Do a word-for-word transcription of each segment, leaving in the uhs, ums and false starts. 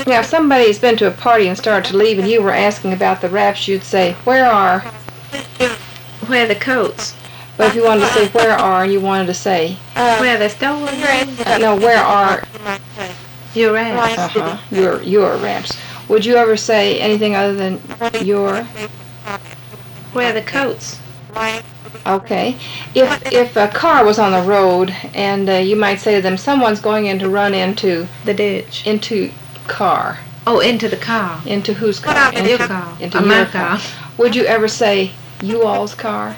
Now, if somebody's been to a party and started to leave and you were asking about the wraps, you'd say, where are? Where are the coats? But if you wanted to say where are and you wanted to say, where are the stolen? Uh, no, where are your wraps? Uh-huh, your, your wraps. Would you ever say anything other than your? Where are the coats? Okay. If if a car was on the road and uh, you might say to them, someone's going in to run into the ditch. Into car. Oh, into the car. Into whose car? What into your car? Into or your my car. car. Would you ever say you all's car?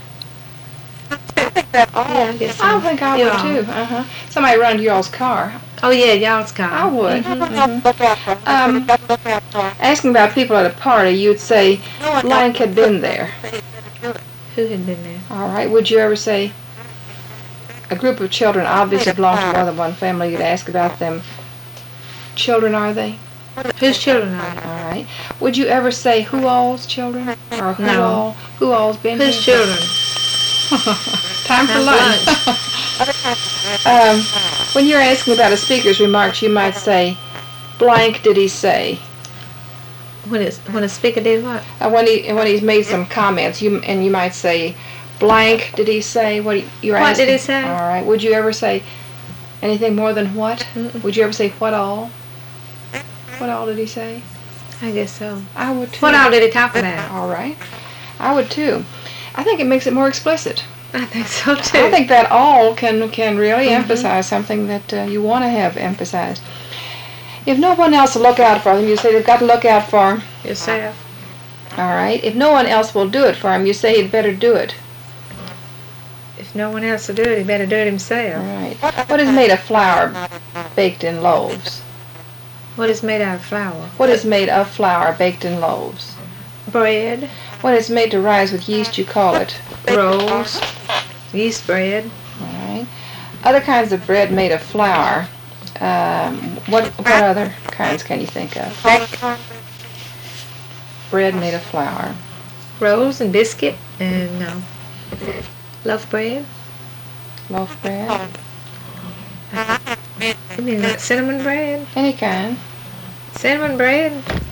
Yeah, I guess so. I think I you would all. too. Uh huh. Somebody run to y'all's car. Oh yeah, y'all's car. I would. Mm-hmm. Mm-hmm. Um, asking about people at a party, you'd say blank had been there. Who had been there? All right. Would you ever say a group of children obviously belong to more than one family? You'd ask about them. Children, are they? Whose children are they? All right. Would you ever say who all's children? Or who No. all? Who all's been Whose here? children? Time for Time lunch. um, when you're asking about a speaker's remarks, you might say, blank did he say? When it's when a speaker did what? Uh, when he when he's made some comments, you and you might say, blank did he say? What he, you're What asking? did he say? All right. Would you ever say anything more than what? Mm-mm. Would you ever say what all? What all did he say? I guess so. I would too. What all did he talk about? All right. I would too. I think it makes it more explicit. I think so too. I think that all can can really Mm-hmm. emphasize something that uh, you want to have emphasized. If no one else will look out for them, you say they've got to look out for yourself. All right. If no one else will do it for him, you say he'd better do it. If no one else will do it, he better do it himself. All right. What is made of flour baked in loaves? What is made out of flour? What is made of flour baked in loaves? Bread. What is made to rise with yeast, you call it? Rolls. Yeast bread. All right. Other kinds of bread made of flour. Um, what what other kinds can you think of? Bread made of flour. Rolls and biscuit and uh, loaf bread. Loaf bread. You mean like cinnamon bread? Any kind. Cinnamon bread?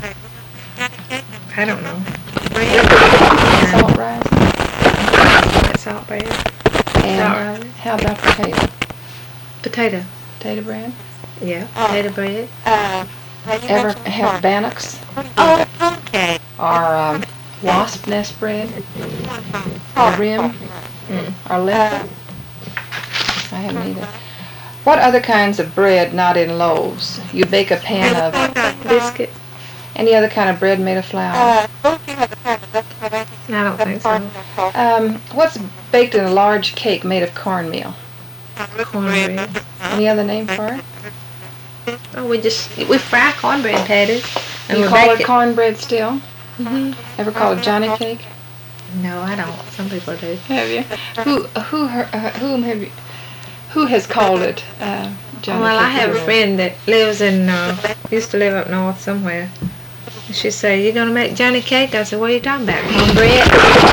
I don't know. Salt rice. Salt bread. And Salt rice. how about potato? Potato. Potato bread. Yeah, potato bread. Ever have bannocks? Oh, okay. Or um, wasp nest bread? Or rim? Mm. Or lip? I haven't either. What other kinds of bread not in loaves? You bake a pan of Biscuit. any other kind of bread made of flour? I don't think so. Um, what's baked in a large cake made of cornmeal? Cornbread. Any other name for it? Oh, we just we fry cornbread patties and You we call bake it cornbread still? Mhm. Ever call it Johnny cake? No, I don't. Some people do. Have you? Who who her, uh, whom have you? Who has called it uh, Johnny Well, cake? I have a friend that lives in uh, used to live up north somewhere. And she said, "You gonna make Johnny cake?" I said, "What are you talking about? Cornbread?"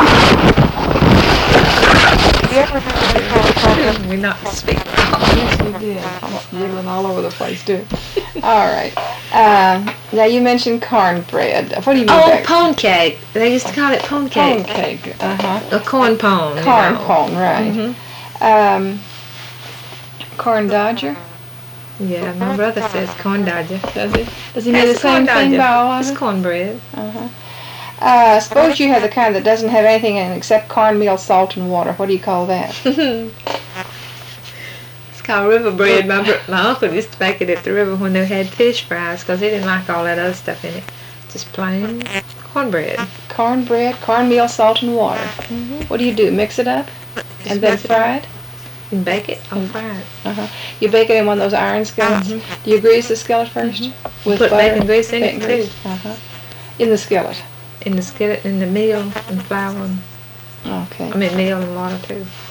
We're not speaking. Yes, we did. I'm giggling all over the place, too. All right. Um, now, you mentioned cornbread. What do you mean Oh, by pone cake. They used to call it pone corn cake. cake? Uh-huh. A corn pone. you Corn know. pone, right. Mhm. Um, corn dodger? Yeah, my brother says corn dodger. Does he? Does he mean the It's corn same thing dodger. by all of It's it? cornbread. Uh-huh. Uh, suppose you have the kind that doesn't have anything in it except cornmeal, salt, and water. What do you call that? It's called river bread. My, br- my uncle used to make it at the river when they had fish fries because he didn't like all that other stuff in it. Just plain cornbread. Cornbread, cornmeal, salt, and water. Mm-hmm. What do you do? Mix it up and then mix it fry it? And bake it or fry it. Uh-huh. You bake it in one of those iron skillets. Mhm. Do you grease the skillet 1st With Put butter? bacon grease in Bacon it grease. too. Uh-huh. In the skillet. In the skillet, in the meal and flour. And, Okay. I mean meal and water too.